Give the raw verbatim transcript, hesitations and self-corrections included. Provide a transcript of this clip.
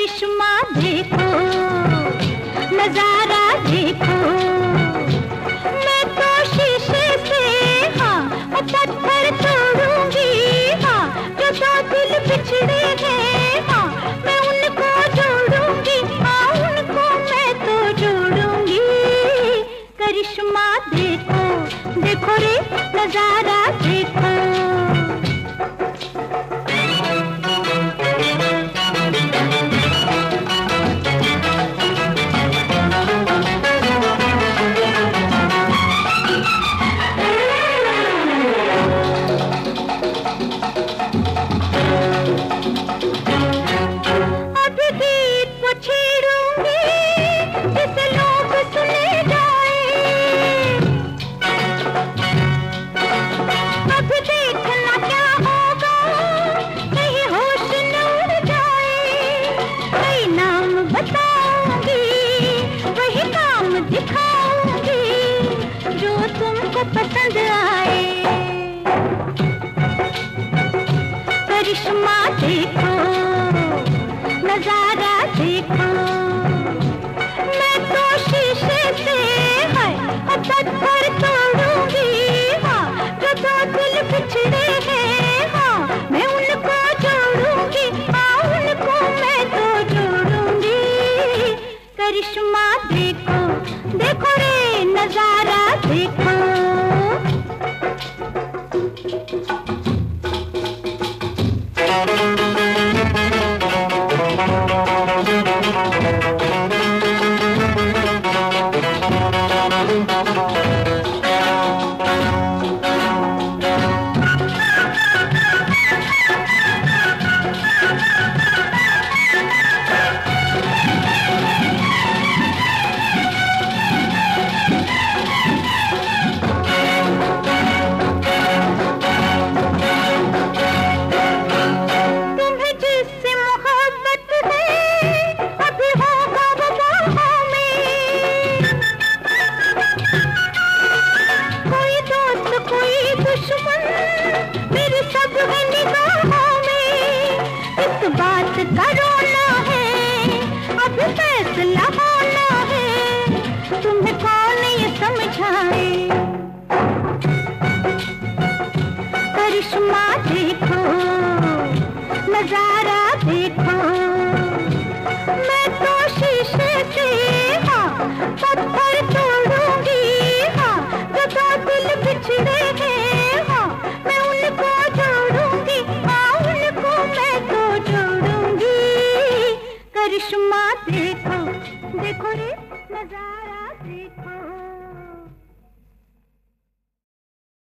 करिश्मा देखो, नजारा देखो। मैं तो शीशे से हाँ पत्थर तोड़ूंगी, हाँ जो दो दिल बिछड़े हैं हाँ मैं उनको जोड़ूंगी, हाँ उनको मैं तो जोड़ूंगी। करिश्मा देखो, देखो रे नजारा देखो। पसंद आए करिश्मा देखो, नजारा देखो। मैं तो शीशे से है पत्थर तोड़ूंगी, हाँ जो दो दिल बिछड़े हैं हाँ मैं उनको जोड़ूंगी, हाँ उनको मैं तो जोड़ूंगी। करिश्मा देखो, देखो रे नजारा देखो। बात करोना है, अब फैसला होना है, तुम्हें कौन ये समझाए। करिश्मा देखो, नजारा देखो। मैं तो शीशे से हाँ पत्थर तोड़ूंगी, हाँ जो दो दिल बिछड़े हैं हाँ मैं उनको जोड़ूंगी, हाँ उनको मैं तो जोड़ूंगी। करिश्मा देखो, देखो रे नजारा देखो।